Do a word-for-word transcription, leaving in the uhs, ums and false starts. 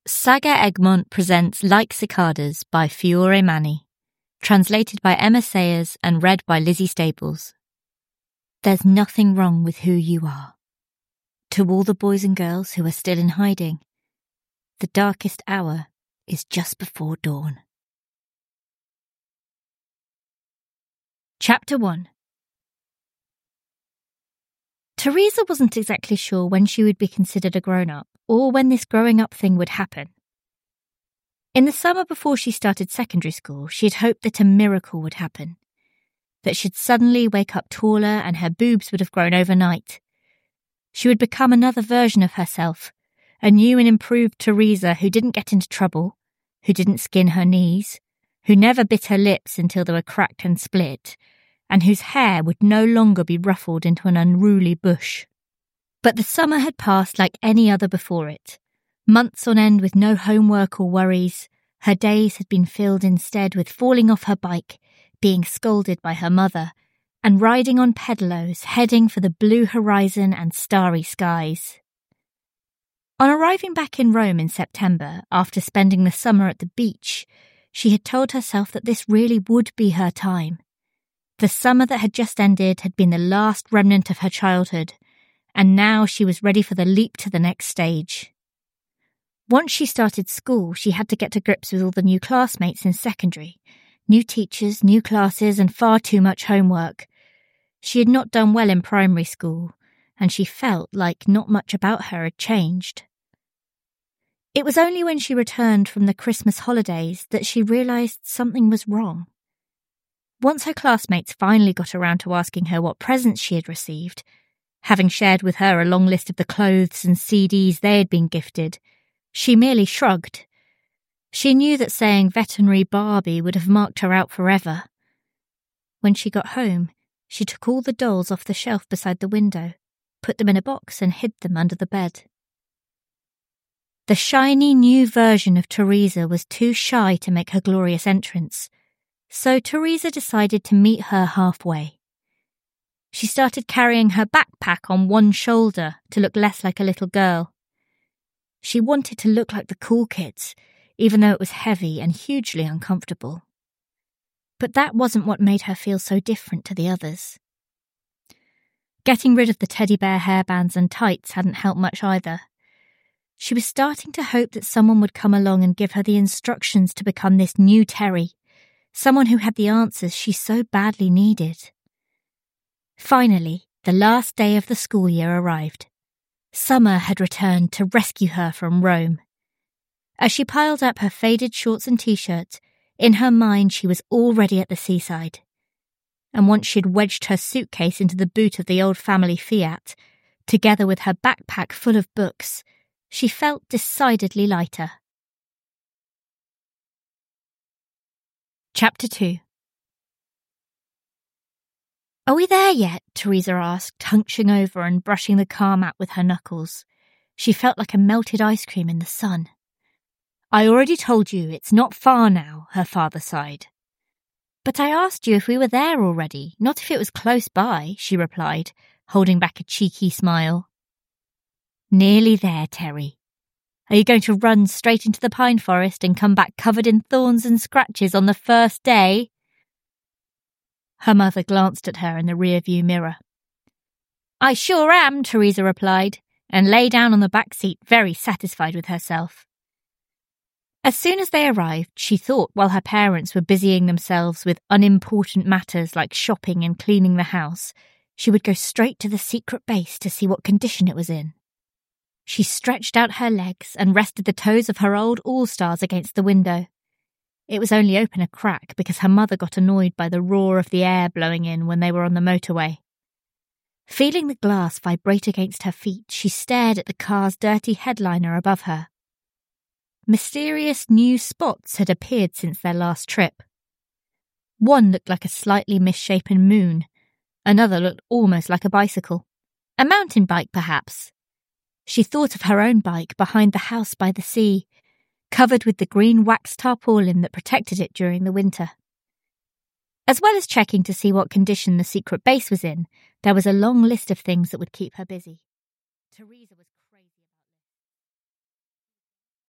Saga Egmont presents Like Cicadas by Fiore Mani, translated by Emma Sayers and read by Lizzie Staples. There's nothing wrong with who you are. To all the boys and girls who are still in hiding, the darkest hour is just before dawn. Chapter one. Teresa wasn't exactly sure when she would be considered a grown-up, or when this growing-up thing would happen. In the summer before she started secondary school, she had hoped that a miracle would happen, that she'd suddenly wake up taller and her boobs would have grown overnight. She would become another version of herself, a new and improved Teresa who didn't get into trouble, who didn't skin her knees, who never bit her lips until they were cracked and split, and whose hair would no longer be ruffled into an unruly bush. But the summer had passed like any other before it. Months on end with no homework or worries, her days had been filled instead with falling off her bike, being scolded by her mother, and riding on pedalos, heading for the blue horizon and starry skies. On arriving back in Rome in September, after spending the summer at the beach, she had told herself that this really would be her time. The summer that had just ended had been the last remnant of her childhood, and now she was ready for the leap to the next stage. Once she started school, she had to get to grips with all the new classmates in secondary, new teachers, new classes, and far too much homework. She had not done well in primary school, and she felt like not much about her had changed. It was only when she returned from the Christmas holidays that she realised something was wrong. Once her classmates finally got around to asking her what presents she had received, having shared with her a long list of the clothes and C Ds they had been gifted, she merely shrugged. She knew that saying veterinary Barbie would have marked her out forever. When she got home, she took all the dolls off the shelf beside the window, put them in a box and hid them under the bed. The shiny new version of Teresa was too shy to make her glorious entrance, so Teresa decided to meet her halfway. She started carrying her backpack on one shoulder to look less like a little girl. She wanted to look like the cool kids, even though it was heavy and hugely uncomfortable. But that wasn't what made her feel so different to the others. Getting rid of the teddy bear hairbands and tights hadn't helped much either. She was starting to hope that someone would come along and give her the instructions to become this new Terry, someone who had the answers she so badly needed. Finally, the last day of the school year arrived. Summer had returned to rescue her from Rome. As she piled up her faded shorts and t-shirt, in her mind she was already at the seaside. And once she'd wedged her suitcase into the boot of the old family Fiat, together with her backpack full of books, she felt decidedly lighter. Chapter two. Are we there yet? Teresa asked, hunching over and brushing the car mat with her knuckles. She felt like a melted ice cream in the sun. I already told you it's not far now, her father sighed. But I asked you if we were there already, not if it was close by, she replied, holding back a cheeky smile. Nearly there, Terry. Are you going to run straight into the pine forest and come back covered in thorns and scratches on the first day? Her mother glanced at her in the rear-view mirror. I sure am, Teresa replied, and lay down on the back seat, very satisfied with herself. As soon as they arrived, she thought while her parents were busying themselves with unimportant matters like shopping and cleaning the house, she would go straight to the secret base to see what condition it was in. She stretched out her legs and rested the toes of her old All-Stars against the window. It was only open a crack because her mother got annoyed by the roar of the air blowing in when they were on the motorway. Feeling the glass vibrate against her feet, she stared at the car's dirty headliner above her. Mysterious new spots had appeared since their last trip. One looked like a slightly misshapen moon. Another looked almost like a bicycle. A mountain bike, perhaps. She thought of her own bike behind the house by the sea, covered with the green wax tarpaulin that protected it during the winter. As well as checking to see what condition the secret base was in, there was a long list of things that would keep her busy. Teresa was